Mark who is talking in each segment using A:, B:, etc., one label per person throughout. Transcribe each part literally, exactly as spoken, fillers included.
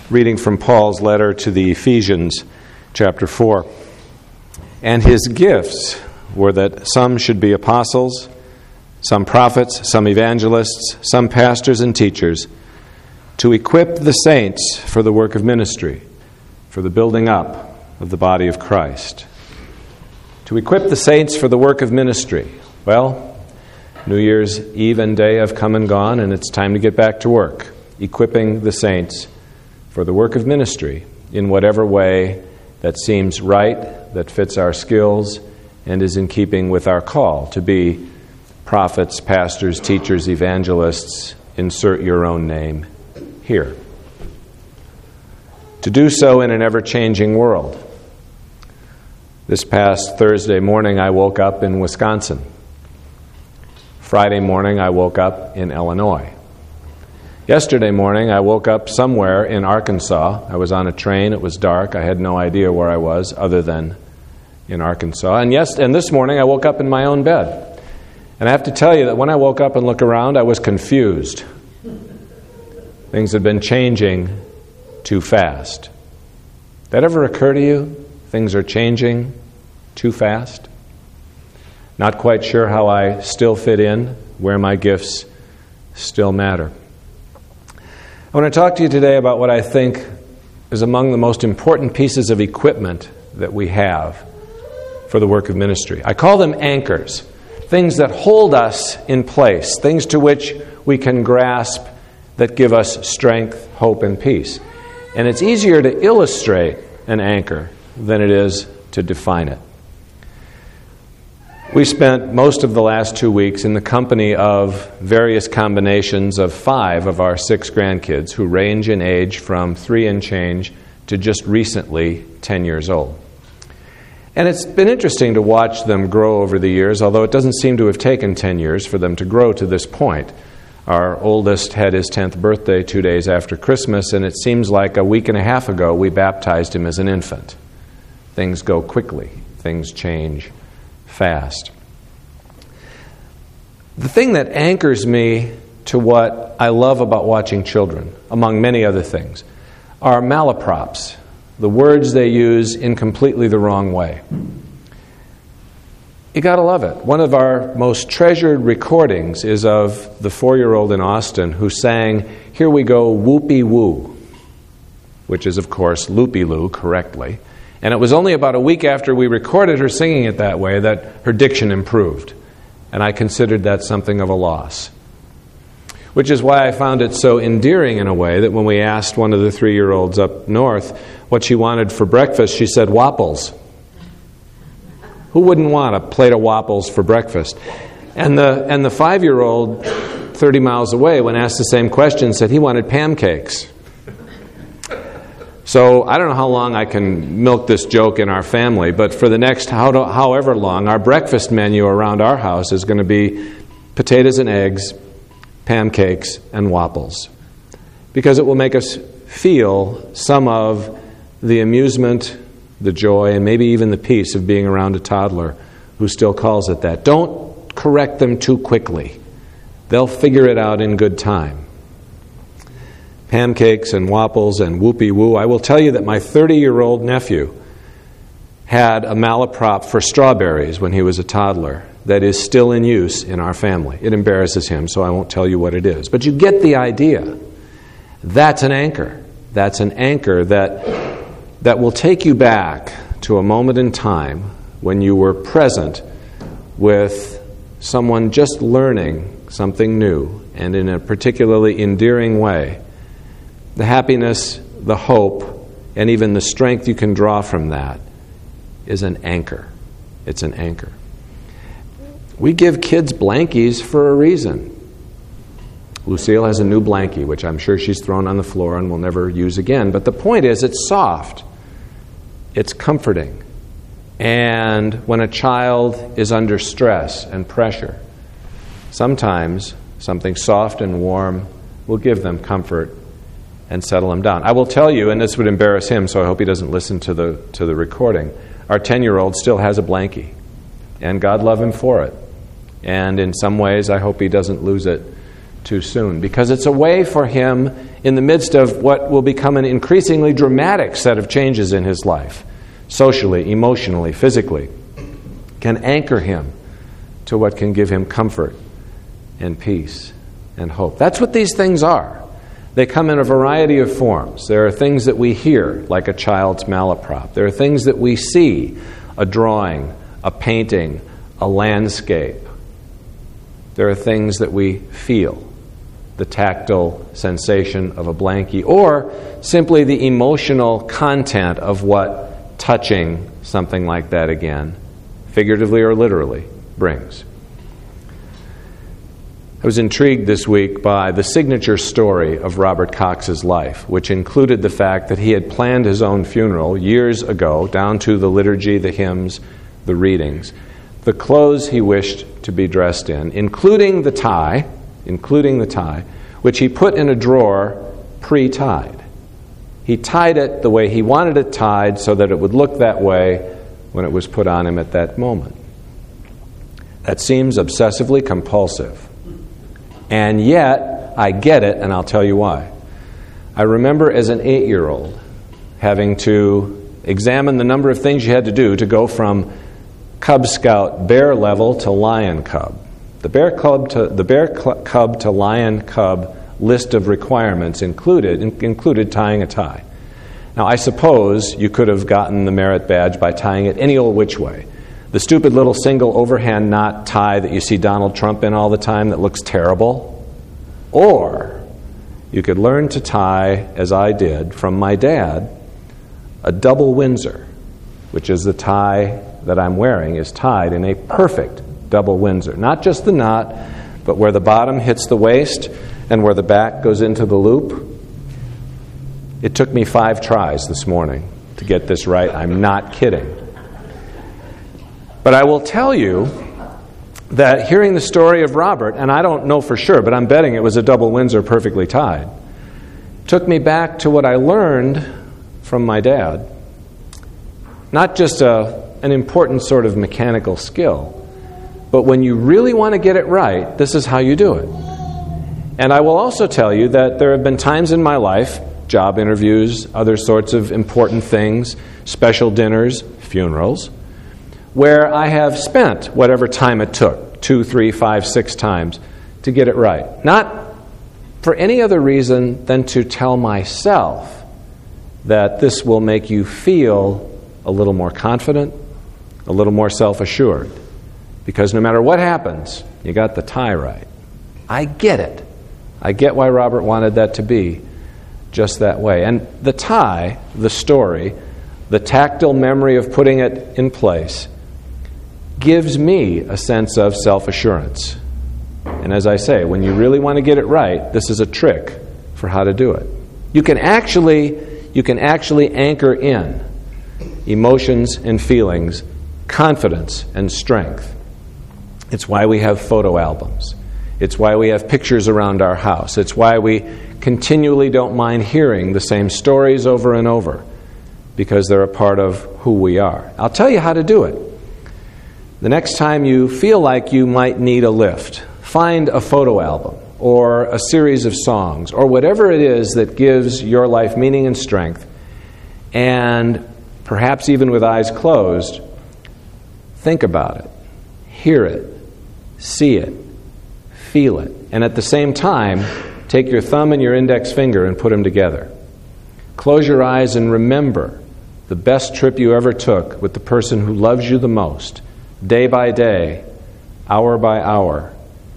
A: reading from Paul's letter to the Ephesians, chapter four. And his gifts were that some should be apostles, some prophets, some evangelists, some pastors and teachers, to equip the saints for the work of ministry, for the building up of the body of Christ. To equip the saints for the work of ministry. Well, New Year's Eve and day have come and gone, and it's time to get back to work, equipping the saints for the work of ministry in whatever way that seems right, that fits our skills, and is in keeping with our call to be prophets, pastors, teachers, evangelists. Insert your own name here. To do so in an ever-changing world. This past Thursday morning, I woke up in Wisconsin. Friday morning, I woke up in Illinois. Yesterday morning, I woke up somewhere in Arkansas. I was on a train. It was dark. I had no idea where I was other than in Arkansas. And yes, and this morning, I woke up in my own bed. And I have to tell you that when I woke up and looked around, I was confused. Things had been changing too fast. That ever occur to you? Things are changing too fast? Not quite sure how I still fit in, where my gifts still matter. I want to talk to you today about what I think is among the most important pieces of equipment that we have for the work of ministry. I call them anchors, things that hold us in place, things to which we can grasp that give us strength, hope, and peace. And it's easier to illustrate an anchor than it is to define it. We spent most of the last two weeks in the company of various combinations of five of our six grandkids who range in age from three and change to just recently ten years old. And it's been interesting to watch them grow over the years, although it doesn't seem to have taken ten years for them to grow to this point. Our oldest had his tenth birthday two days after Christmas, and it seems like a week and a half ago we baptized him as an infant. Things go quickly. Things change fast. The thing that anchors me to what I love about watching children, among many other things, are malaprops, the words they use in completely the wrong way. You gotta love it. One of our most treasured recordings is of the four-year-old in Austin who sang, "Here we go, whoopee woo," which is, of course, loopy-loo correctly. And it was only about a week after we recorded her singing it that way that her diction improved. And I considered that something of a loss. Which is why I found it so endearing in a way that when we asked one of the three-year-olds up north what she wanted for breakfast, she said, "Wapples." Who wouldn't want a plate of waffles for breakfast? And the and the five-year-old, thirty miles away, when asked the same question, said he wanted pancakes. So I don't know how long I can milk this joke in our family, but for the next how to, however long, our breakfast menu around our house is going to be potatoes and eggs, pancakes, and waffles. Because it will make us feel some of the amusement, the joy, and maybe even the peace of being around a toddler who still calls it that. Don't correct them too quickly. They'll figure it out in good time. Pancakes and waffles and whoopee-woo. I will tell you that my thirty-year-old nephew had a malaprop for strawberries when he was a toddler that is still in use in our family. It embarrasses him, so I won't tell you what it is. But you get the idea. That's an anchor. That's an anchor that that will take you back to a moment in time when you were present with someone just learning something new and in a particularly endearing way. The happiness, the hope, and even the strength you can draw from that is an anchor. It's an anchor. We give kids blankies for a reason. Lucille has a new blankie, which I'm sure she's thrown on the floor and will never use again. But the point is, it's soft. It's comforting. And when a child is under stress and pressure, sometimes something soft and warm will give them comfort and settle them down. I will tell you, and this would embarrass him, so I hope he doesn't listen to the to the recording, our ten-year-old still has a blankie, and God love him for it. And in some ways, I hope he doesn't lose it too soon, because it's a way for him in the midst of what will become an increasingly dramatic set of changes in his life, socially, emotionally, physically, can anchor him to what can give him comfort and peace and hope. That's what these things are. They come in a variety of forms. There are things that we hear, like a child's malaprop. There are things that we see, a drawing, a painting, a landscape. There are things that we feel, the tactile sensation of a blankie, or simply the emotional content of what touching something like that again, figuratively or literally, brings. I was intrigued this week by the signature story of Robert Cox's life, which included the fact that he had planned his own funeral years ago, down to the liturgy, the hymns, the readings, the clothes he wished to be dressed in, including the tie, including the tie, which he put in a drawer pre-tied. He tied it the way he wanted it tied so that it would look that way when it was put on him at that moment. That seems obsessively compulsive. And yet, I get it, and I'll tell you why. I remember as an eight-year-old having to examine the number of things you had to do to go from Cub Scout bear level to lion cub. The bear cub to the bear cl- cub to lion cub list of requirements included in, included tying a tie. Now, I suppose you could have gotten the merit badge by tying it any old which way. The stupid little single overhand knot tie that you see Donald Trump in all the time that looks terrible. Or you could learn to tie, as I did, from my dad, a double Windsor, which is the tie that I'm wearing, is tied in a perfect double Windsor. Not just the knot, but where the bottom hits the waist and where the back goes into the loop. It took me five tries this morning to get this right. I'm not kidding. But I will tell you that hearing the story of Robert, and I don't know for sure, but I'm betting it was a double Windsor perfectly tied, took me back to what I learned from my dad. Not just a, an important sort of mechanical skill, but when you really want to get it right, this is how you do it. And I will also tell you that there have been times in my life, job interviews, other sorts of important things, special dinners, funerals, where I have spent whatever time it took, two, three, five, six times, to get it right. Not for any other reason than to tell myself that this will make you feel a little more confident, a little more self-assured. Because no matter what happens, you got the tie right. I get it. I get why Robert wanted that to be just that way. And the tie, the story, the tactile memory of putting it in place, gives me a sense of self-assurance. And as I say, when you really want to get it right, this is a trick for how to do it. You can actually, you can actually anchor in emotions and feelings, confidence and strength. It's why we have photo albums. It's why we have pictures around our house. It's why we continually don't mind hearing the same stories over and over, because they're a part of who we are. I'll tell you how to do it. The next time you feel like you might need a lift, find a photo album or a series of songs or whatever it is that gives your life meaning and strength, and perhaps even with eyes closed, think about it, hear it, see it, feel it, and at the same time, take your thumb and your index finger and put them together. Close your eyes and remember the best trip you ever took with the person who loves you the most, day by day, hour by hour.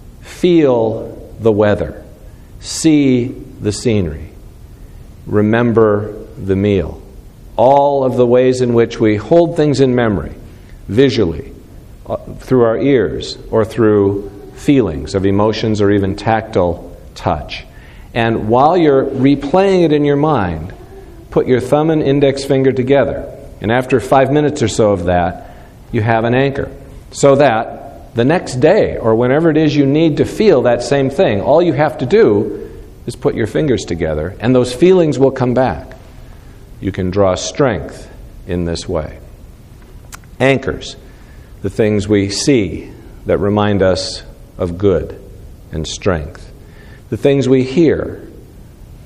A: Feel the weather. See the scenery. Remember the meal. All of the ways in which we hold things in memory, visually, uh, through our ears, or through feelings of emotions or even tactile touch. And while you're replaying it in your mind, put your thumb and index finger together. And after five minutes or so of that, you have an anchor. So that the next day, or whenever it is you need to feel that same thing, all you have to do is put your fingers together, and those feelings will come back. You can draw strength in this way. Anchors, the things we see that remind us of good and strength. The things we hear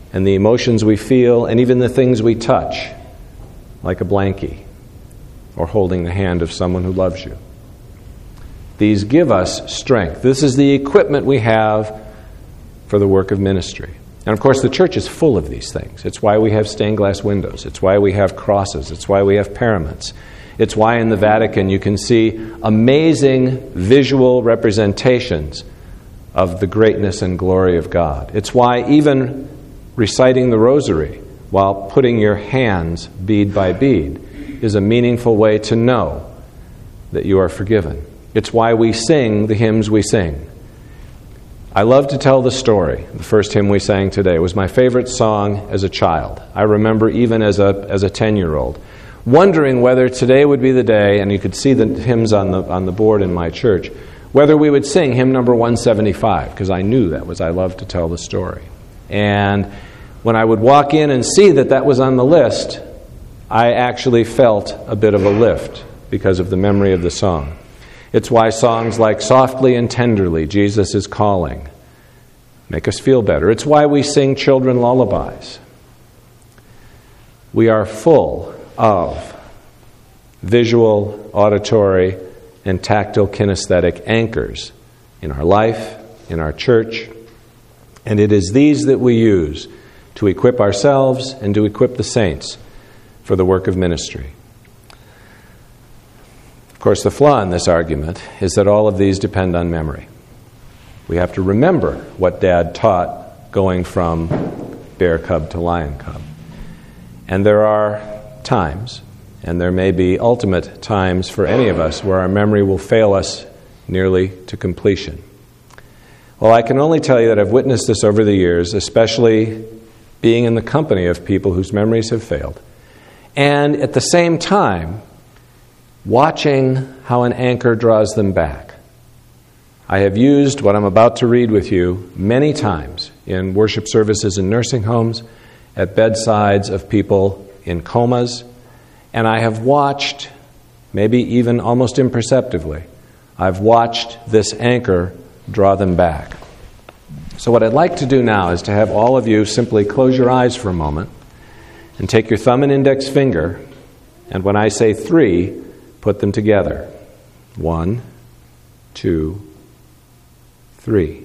A: and the emotions we feel, and even the things we touch, like a blankie or holding the hand of someone who loves you. These give us strength. This is the equipment we have for the work of ministry. And of course, the church is full of these things. It's why we have stained glass windows. It's why we have crosses. It's why we have paraments. It's why in the Vatican you can see amazing visual representations of the greatness and glory of God. It's why even reciting the rosary while putting your hands bead by bead is a meaningful way to know that you are forgiven. It's why we sing the hymns we sing. I love to tell the story. The first hymn we sang today, it was my favorite song as a child. I remember even as a as a ten-year-old, wondering whether today would be the day, and you could see the hymns on the on the board in my church, whether we would sing hymn number one seventy-five, because I knew that was I love to tell the story. And when I would walk in and see that that was on the list, I actually felt a bit of a lift because of the memory of the song. It's why songs like Softly and Tenderly, Jesus is Calling, make us feel better. It's why we sing children lullabies. We are full of visual, auditory, and tactile kinesthetic anchors in our life, in our church, and it is these that we use to equip ourselves and to equip the saints for the work of ministry. Of course, the flaw in this argument is that all of these depend on memory. We have to remember what Dad taught going from bear cub to lion cub. And there are times, and there may be ultimate times for any of us, where our memory will fail us nearly to completion. Well, I can only tell you that I've witnessed this over the years, especially being in the company of people whose memories have failed. And at the same time, watching how an anchor draws them back. I have used what I'm about to read with you many times in worship services in nursing homes, at bedsides of people in comas, and I have watched, maybe even almost imperceptibly, I've watched this anchor draw them back. So what I'd like to do now is to have all of you simply close your eyes for a moment and take your thumb and index finger, and when I say three, put them together. One, two, three.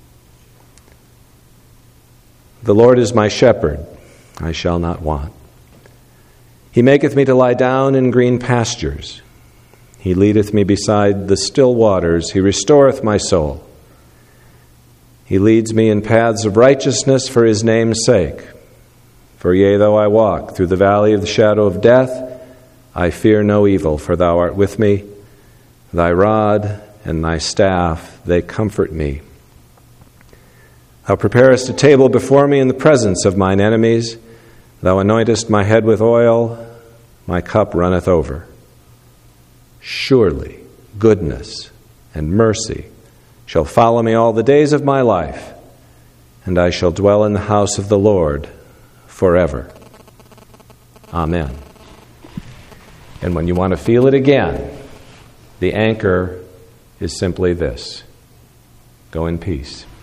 A: The Lord is my shepherd, I shall not want. He maketh me to lie down in green pastures. He leadeth me beside the still waters. He restoreth my soul. He leads me in paths of righteousness for his name's sake. For yea, though I walk through the valley of the shadow of death, I fear no evil, for thou art with me. Thy rod and thy staff, they comfort me. Thou preparest a table before me in the presence of mine enemies. Thou anointest my head with oil, my cup runneth over. Surely goodness and mercy shall follow me all the days of my life, and I shall dwell in the house of the Lord forever. Amen. And when you want to feel it again, the anchor is simply this: go in peace.